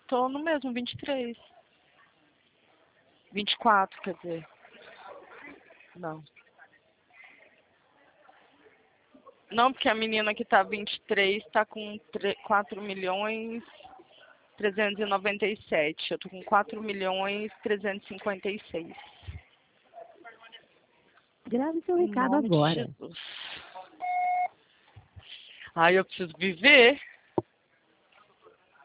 tô no mesmo, 23. 24, quer dizer. Não. Não, porque a menina que tá 23 tá com 4.397.000. Eu tô com 4.356.000. Grave seu Em recado nome de agora. Jesus. Ai, eu preciso viver.